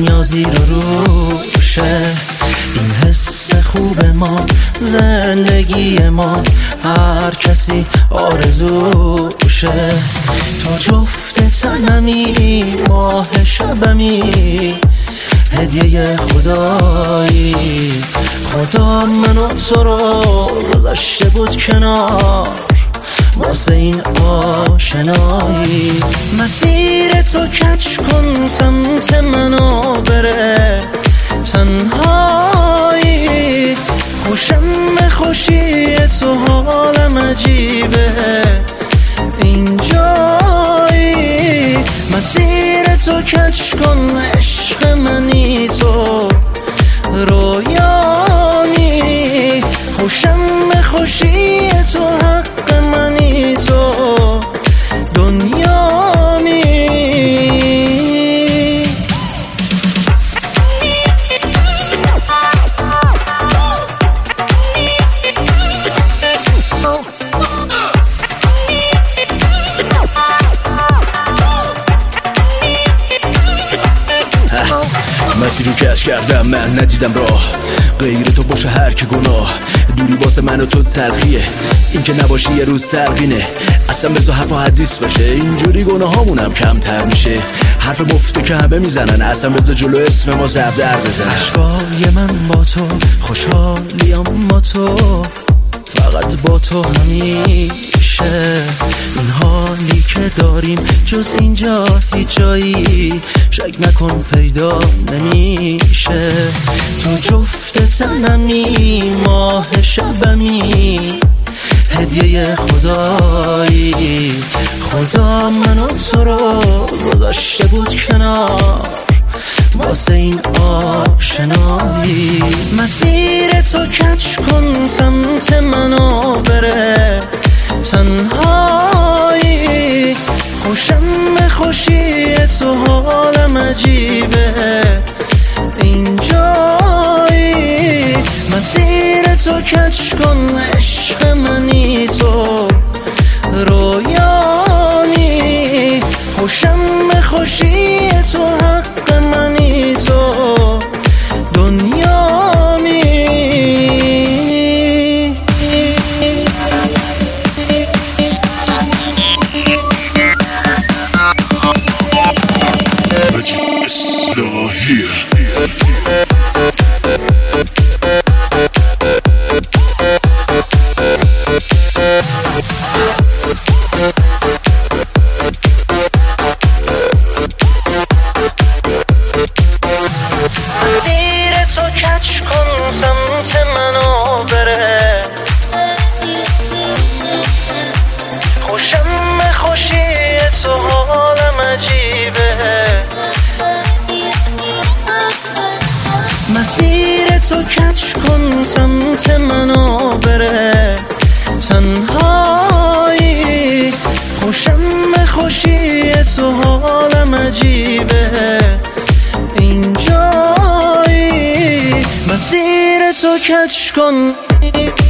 دنیا زیر و روشه. این حس خوب ما، زندگی ما، هر کسی آرزوشه. تو جفت تنمی، ماه شبمی، هدیه خدایی. خدا منو تو رو گذاشته بود کنار واسه این آشنایی. مسیر تو کج کن، سمت منو بره تنهایی. خوشم به خوشی تو، حالم عجیبه اینجایی. مسیر تو کج کن، عشق منی تو، رویانی. خوشم به خوشی تو، حق منی تو، دنیامی. مسیر رو کش کردم، من ندیدم راه غیر تو باشه هر که گناه. دوری واسه من و تو تلخیه، این که نباشی یه روز سرقینه. اصلا بذار حرف و حدیث باشه، اینجوری گناه هامونم کمتر میشه. حرف مفته که همه میزنن، اصلا بذار جلو اسم ما زب در بزن. عشقای من با تو، خوشحالیم با تو، فقط با تو همیشه. این حالی که داریم جز اینجا هیچ جایی شک نکن پیدا نمیشه. تو جفت تنمی، ماه شبمی، هدیه خدایی. خدا منو تو رو گذاشته بود کنار واسه این آشنایی. مسیر تو کج کن، سمت منو بره تنهایی. خوشم به خوشی تو، حالم عجیبه اینجایی. مسیر تو کج کن، عشق منی تو، رویانی. خوشم به خوشی تو، حق منی تو، دنیامی. مسیر تو کج کن، سمت منو بره. خوشم به خوشی تو، حالم عجیبه. مسیر تو کج کن، سمت منو بره تنهایی. خوشم به خوشی تو، حالم عجیبه اینجایی. مسیر تو کج کن.